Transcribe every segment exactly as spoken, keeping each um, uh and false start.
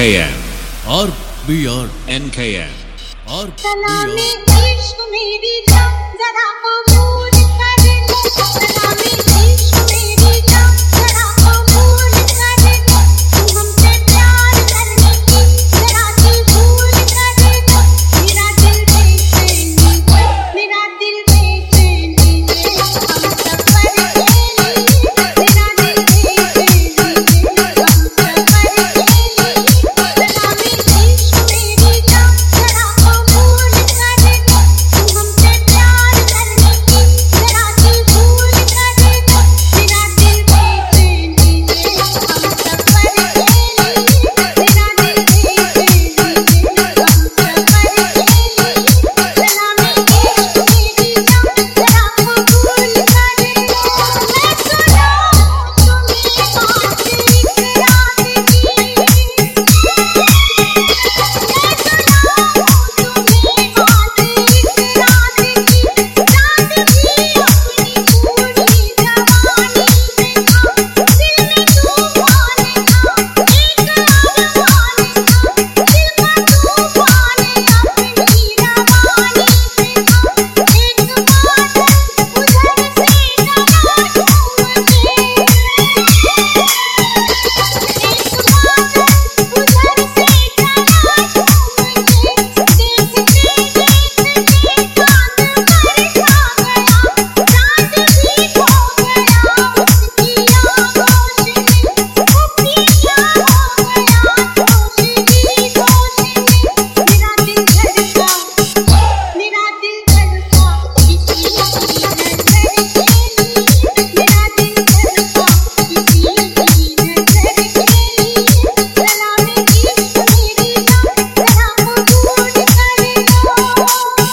K M और B और N K M और सलामी इश्क मेरी जान जरा कबूल कर दो, सलामी इश्क मेरी जान जरा कबूल कर दो, तुम हमसे प्यार करने की जरा सी भूल कर दो, मेरा दिल बेचैनी है, मेरा दिल बेचैनी है, हम सफर के लिए, मेरा दिल बेचैनी है, हम सफर के लिए, सलामी इश्क मेरी जान जरा कबूल कर दो, तुम हमसे प्यार करने की जरा सी भूल कर दो, मेरा दिल बेचैनी है, हम सफर के लिए, मेरा दिल बेचैनी है, हम सफर के लिए, सलामी इश्क मेरी जान जरा कबूल कर दो, मैं सुनाऊं तुम्हें बात इकरार की, मैं सुनाऊं तुम्हें बात इकरार की, रात की अपनी पूरी जवानी से था, दिल में तूफान था, एक अरमान था, दिल का तूफान अपनी रवानी से था, एक बादल उधर से तलाशूं मुझे, एक बादल उधर से तलाशूं मुझे, देखते देखते चांद बरसा गया, रात भी खो गया उसकी आगोश में, वो पीछा हो गया होश ही होश में, मेरा दिल धड़का, मेरा दिल धड़का किसी की नजर के लिए, मेरा दिल धड़का किसी की नजर के लिए, सलामी इश्क मेरी जान जरा कबूल कर दो।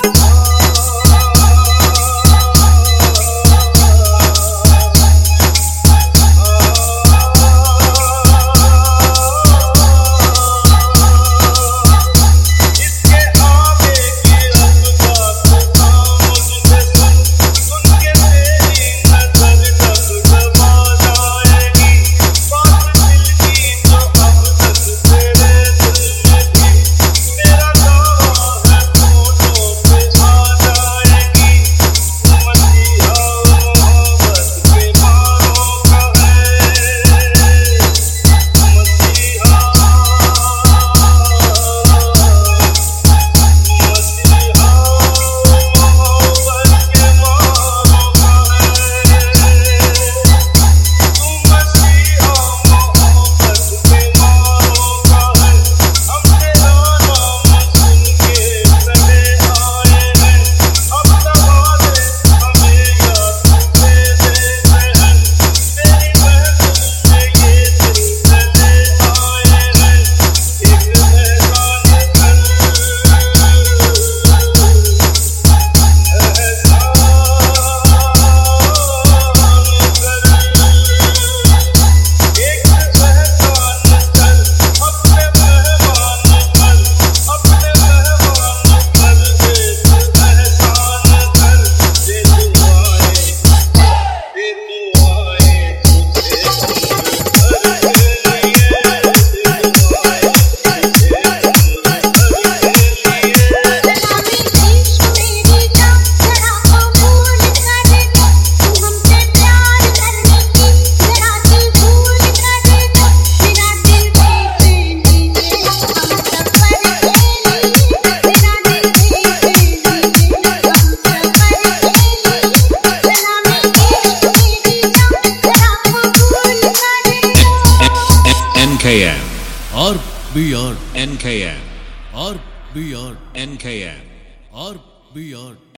इसके आगे की रब बात मुझसे सुन, सुन के तेरी नजर जब दबा जाएगी, बात दिल की जो अब तक तेरे दिल में थी, मेरा दावा है फोटो पे आ जाएगी, मसीहा मोहब्बत के मारों का है, मसीहा N K M और बी और N K M और बी और N K M और बी और